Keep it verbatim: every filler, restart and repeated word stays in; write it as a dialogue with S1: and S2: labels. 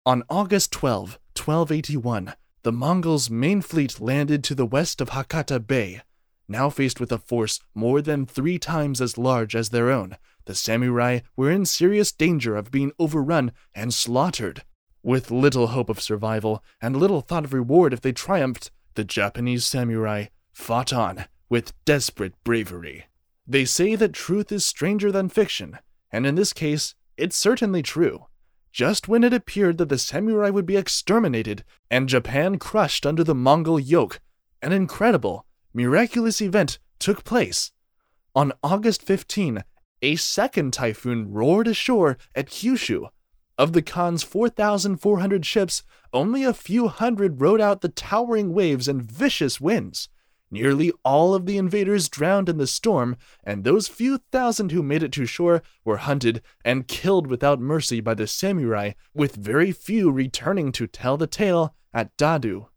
S1: On August twelfth, twelve eighty-one, the Mongols' main fleet landed to the west of Hakata Bay. Now faced with a force more than three times as large as their own, the samurai were in serious danger of being overrun and slaughtered. With little hope of survival and little thought of reward if they triumphed, the Japanese samurai fought on with desperate bravery. They say that truth is stranger than fiction, and in this case, it's certainly true. Just when it appeared that the samurai would be exterminated and Japan crushed under the Mongol yoke, an incredible, miraculous event took place. On August fifteenth, a second typhoon roared ashore at Kyushu. Of the Khan's four thousand four hundred ships, only a few hundred rode out the towering waves and vicious winds. Nearly all of the invaders drowned in the storm, and those few thousand who made it to shore were hunted and killed without mercy by the samurai, with very few returning to tell the tale at Dadu.